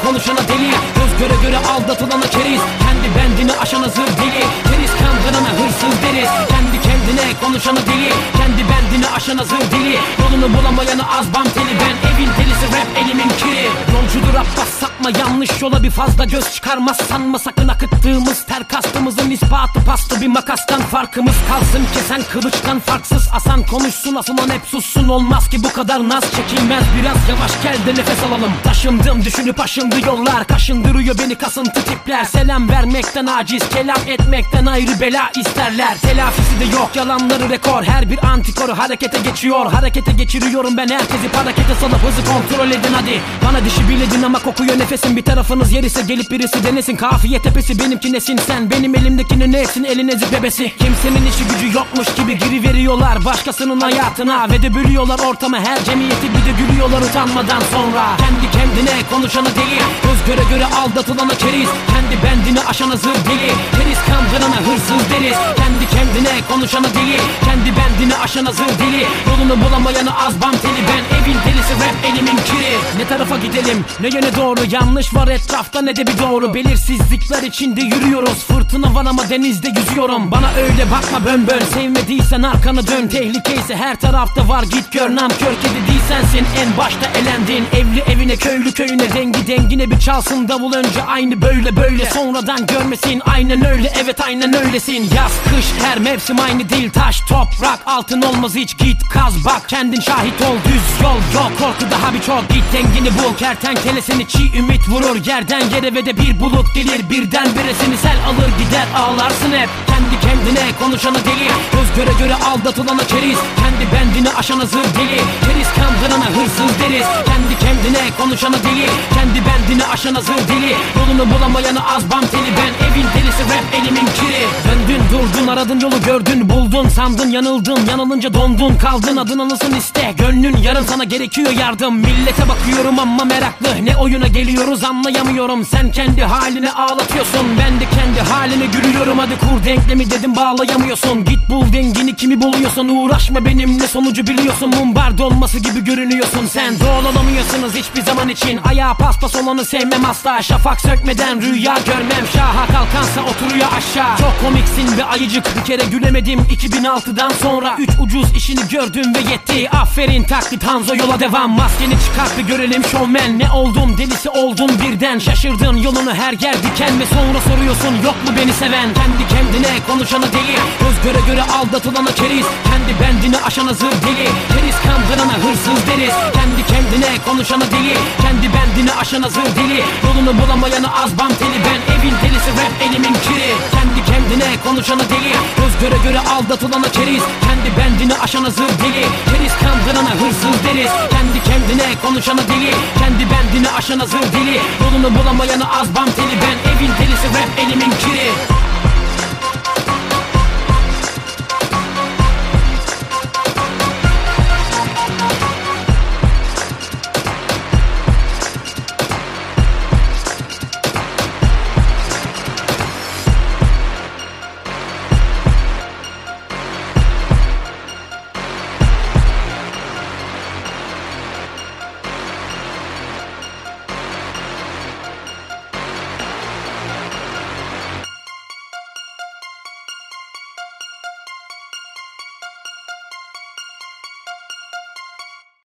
konuşana deli, göz göre göre aldatılana keriz, kendi bendini aşana zır deli, keriz kandırana hırsız deriz. Kendi kendine konuşana deli, kendi bendini aşana zır deli, yolunu bulamayanı az bam teli, ben evin delisi rap elimin kiri. Yolcudur Abbas, sapma yanlış yola, bir fazla göz çıkarmaz sanma sakın. Akıttığımız ter kastımızın ispatı pastı, bir makastan farkımız kalsın, kesen kılıçtan farksız. Asan konuşsun, asılan hep sussun, olmaz ki bu kadar naz çekilmez. Biraz yavaş gel de nefes alalım, taşındım düşünüp aşındı yollar, kaşındırıyor beni kasıntı tipler. Selam vermekten aciz, kelam etmekten ayrı bela isterler. Telafisi de yok, yalanları rekor, her bir antikoru harekete geçiyor. Harekete geçiriyorum ben herkesi, harekete salıp hızı kontrol edin hadi. Bana dişi biledin ama kokuyor nefesin, bir tarafınız yer ise gelip birisi denesin. Kafiye tepesi benimki nesin sen, benim elimdekinin neysin, elin ezik bebesi. Kimsenin işi gücü yokmuş gibi giriveriyorlar başkasının hayatına, ve de bölüyorlar ortamı her cemiyeti, bir de gülüyorlar utanmadan sonra. Kendi kendine konuşana deli, göz göre göre aldatılana keriz, kendi bendini aşana zır deli, keriz kandırana hırsız deriz. Kendi kendine konuşana deli, kendi bendini aşana zır deli, yolunu bulamayanı az bam teli, ben evin delisi rap elimin kiri. Ne tarafa gidelim, ne yöne doğru, yanlış var etrafta ne de bir doğru. Belirsizlikler içinde yürüyoruz, fırtına var ama denizde yüzüyorum. Bana öyle bakma bön bön, sevmediysen arkanı dön, tehlikeyse her tarafta var git gör. Nankör kedi değilsensin, en başta elendin. Evli evine köylü köyüne, dengi dengine bir çalsın davul, önce aynı böyle böyle, sonradan görmesin. Aynen öyle, evet aynen öylesin. Yaz kış her mevsim aynı değil, taş toprak altın olmaz hiç, git kaz bak kendin şahit ol. Düz yol yok, korku daha birçok, git dengini bul. Kertenkele seni çiğ ümit vurur yerden yere, ve de bir bulut gelir birden biresini sel alır gider, ağlarsın hep. Kendi kendine konuşana deli, göz göre göre aldatılana keriz, kendi bendini aşana zır deli, keriz kandırana hırsız deriz. Kendi kendine konuşana deli, kendi bendini aşana zır deli, yolunu bulamayanı az bam teli, ben evin delisi rap elimin kiri. Döndün durdun, aradın yolu gördün buldun, sandın yanıldın, yanılınca dondun kaldın. Adın anılsın iste gönlün, yarın sana gerekiyor yardım. Millete bakıyorum ama meraklı, ne oyuna geliyoruz anlayamıyorum. Sen kendi haline ağlatıyorsun, ben de kendi haline gülüyorum. Hadi kur denklemi dedim bağlayamıyorsun, git bul dengini kimi buluyorsun. Uğraşma benimle, sonucu biliyorsun, mumbar dolması gibi görünüyorsun sen. Doğal olamıyorsunuz hiçbir zaman için, ayağa paspas olanı sevmem asla. Şafak sökmeden rüya görmem, şaha kalkansa oturuyor aşağı. Çok komiksin be ayıcık, bir kere gülemedim 2006'dan sonra. Üç ucuz işini gördüm ve yetti, aferin taklit Hanzo, yola devam. Maskeni çıkart bir görelim şovmen, ne oldum delisi oldun birden. Şaşırdın yolunu her yer diken, ve sonra soruyorsun yok mu beni seven. Kendi kendine konuşana deli, göz göre göre aldatılana keriz, kendi bendini aşana zır deli, keriz kandırana hırsız deriz. Kendi kendine konuşana deli, kendi bendini aşana zır deli, yolunu bulamayanı az bam teli, ben evin delisi rap elimin kiri. Kendi kendine konuşana deli, göz göre göre aldatılana keriz, kendi bendini aşana zır deli, keriz kandırana hırsız deriz. Kendi kendine konuşana deli, kendi bendini aşana zır deli, yolunu bulamayanı az bam teli, ben evin delisi rap elimin kiri.